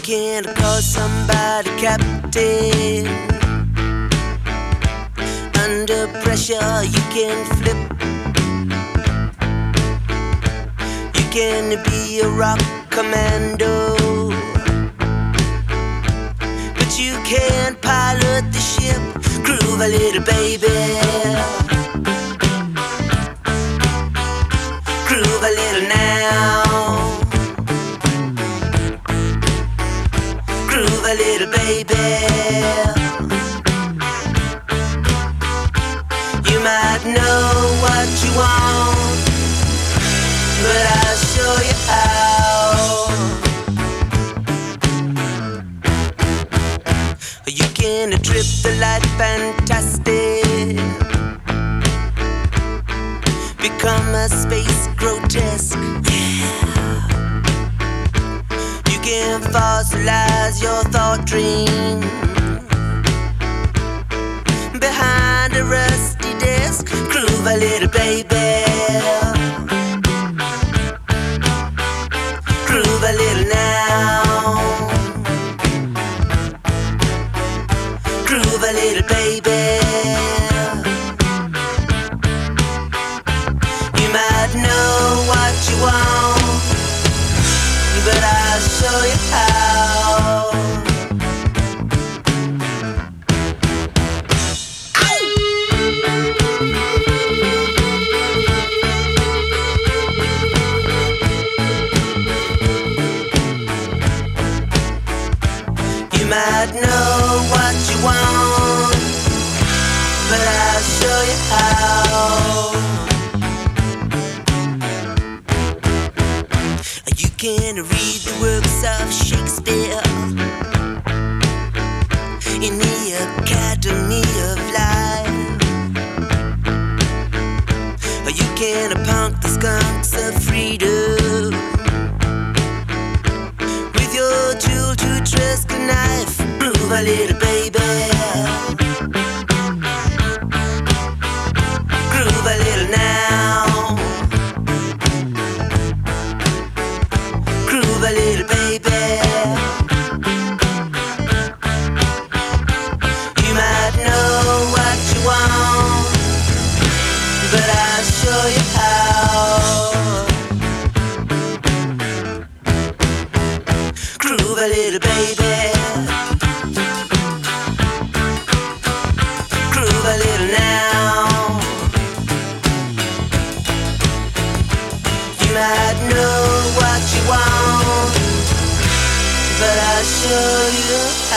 can't call somebody captain. Under pressure you can flip. You can be a rock commando, but you can't pilot the ship. Groove a little baby, groove a little now. Groove a little baby. You might know what you want, but I'll show you how. You can trip the light fantastic, become a space grotesque. You can fossilize your thought dream behind a rusty desk. Groove a little baby, groove a little now. Groove a little baby. You might know what you want, but I'll show you how. You might know what you want, but I'll show you how. You can read the works of Shakespeare in the Academy of Life. You can punk the skunks of freedom with your tool to trust a knife. Groove a little baby, groove a little now. Groove a little baby. You might know what you want, but I'll show you how. Groove a little baby, groove a little now. You might know what you want, but I'll show you.